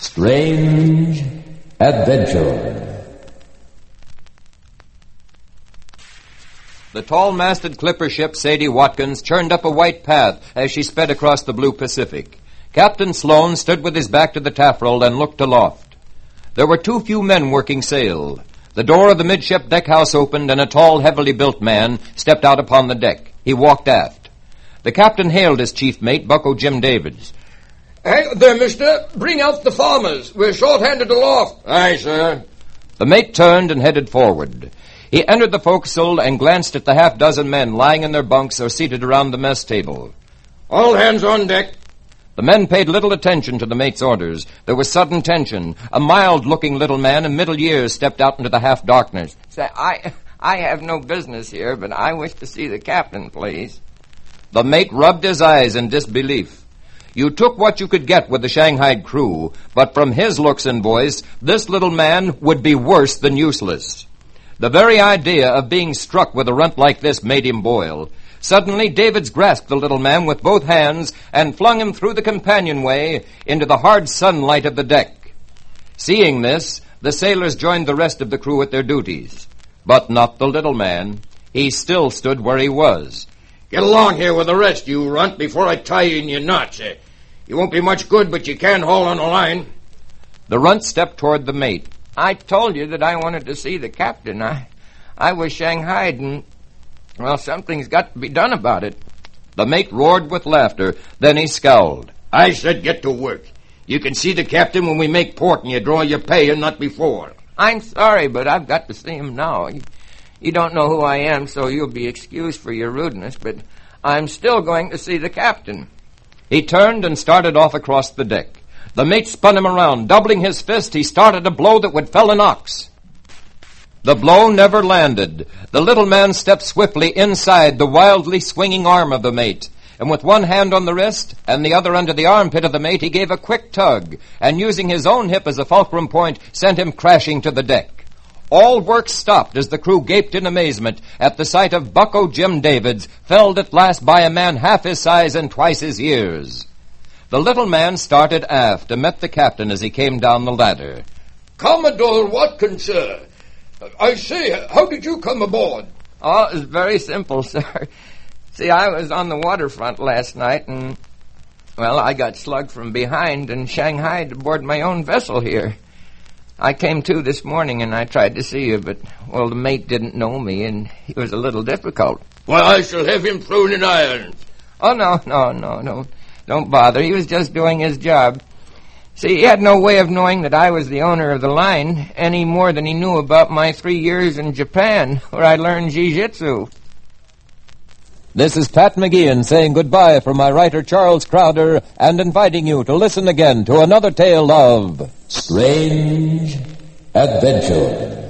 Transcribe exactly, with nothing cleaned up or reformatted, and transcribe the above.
Strange Adventure. The tall-masted clipper ship Sadie Watkins churned up a white path as she sped across the blue Pacific. Captain Sloane stood with his back to the taffrail and looked aloft. There were too few men working sail. The door of the midship deckhouse opened, and a tall, heavily built man stepped out upon the deck. He walked aft. The captain hailed his chief mate, Bucko Jim Davids. "Hey there, mister. Bring out the farmers. We're short-handed aloft." "Aye, sir." The mate turned and headed forward. He entered the forecastle and glanced at the half-dozen men lying in their bunks or seated around the mess table. "All hands on deck." The men paid little attention to the mate's orders. There was sudden tension. A mild-looking little man in middle years stepped out into the half-darkness. Say, I, I have no business here, but I wish to see the captain, please. The mate rubbed his eyes in disbelief. You took what you could get with the Shanghai crew, but from his looks and voice, this little man would be worse than useless. The very idea of being struck with a runt like this made him boil. Suddenly, Davids grasped the little man with both hands and flung him through the companionway into the hard sunlight of the deck. Seeing this, the sailors joined the rest of the crew at their duties. But not the little man. He still stood where he was. "Get along here with the rest, you runt, before I tie you in your knots. Eh? You won't be much good, but you can haul on a line." The runt stepped toward the mate. I told you that I wanted to see the captain. I, I was shanghaied, and, well, something's got to be done about it. The mate roared with laughter. Then he scowled. "I said get to work. You can see the captain when we make port and you draw your pay and not before." I'm sorry, but I've got to see him now. You, you don't know who I am, so you'll be excused for your rudeness, but I'm still going to see the captain. He turned and started off across the deck. The mate spun him around. Doubling his fist, he started a blow that would fell an ox. The blow never landed. The little man stepped swiftly inside the wildly swinging arm of the mate, and with one hand on the wrist and the other under the armpit of the mate, he gave a quick tug, and using his own hip as a fulcrum point, sent him crashing to the deck. All work stopped as the crew gaped in amazement at the sight of Bucko Jim Davids, felled at last by a man half his size and twice his years. The little man started aft and met the captain as he came down the ladder. "Commodore Watkins, sir. I say, how did you come aboard?" Oh, it was very simple, sir. See, I was on the waterfront last night, and, well, I got slugged from behind and shanghaied aboard my own vessel here. I came to this morning, and I tried to see you, but, well, the mate didn't know me, and it was a little difficult. "Well, I shall have him thrown in irons." Oh, no, no, no, no. Don't bother. He was just doing his job. See, he had no way of knowing that I was the owner of the line, any more than he knew about my three years in Japan, where I learned jiu-jitsu. This is Pat McGeehan saying goodbye from my writer Charles Crowder and inviting you to listen again to another tale of Strange Adventure.